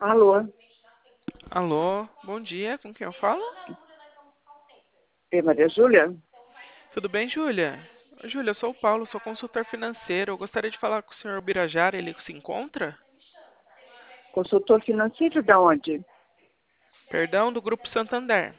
Alô, Alô, bom dia, com quem eu falo? é Maria Júlia? Tudo bem, Júlia? Júlia, eu sou o Paulo, sou consultor financeiro. Eu gostaria de falar com o senhor Birajara, ele se encontra? Consultor financeiro da onde? Perdão, do Grupo Santander.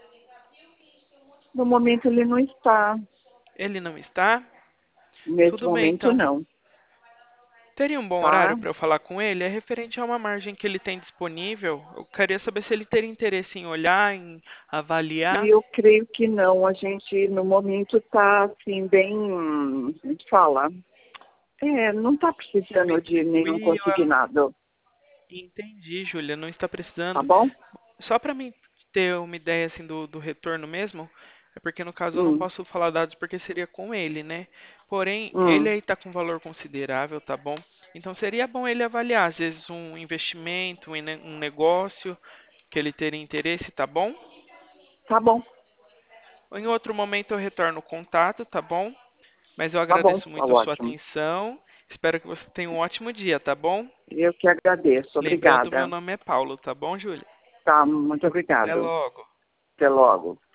No momento ele não está. Ele não está? Nesse Tudo bem, momento então. não, Teria um bom tá? horário para eu falar com ele? É referente a uma margem que ele tem disponível. Eu queria saber se ele teria interesse em olhar, em E avaliar. eu creio que não. A gente no momento está assim bem, como se fala, não está precisando Bem de nenhum tranquila. consignado, Entendi, Júlia, não está tá precisando. bom? Só para mim ter uma ideia assim do retorno mesmo, é porque no caso eu não Hum, posso falar dados porque seria com ele, né? Porém, ele hum, aí tá com valor considerável, tá bom? Então seria bom ele avaliar, às vezes, um investimento, um negócio que ele teria interesse, tá bom? tá bom, Em outro momento eu retorno o contato, tá bom? Mas eu agradeço tá muito a sua ótimo. atenção. Espero que você tenha um ótimo dia, tá bom? Eu que agradeço. Lembrando, meu Obrigada. nome é Paulo, tá bom, Júlia? Tá, muito Até obrigado. logo. Até logo.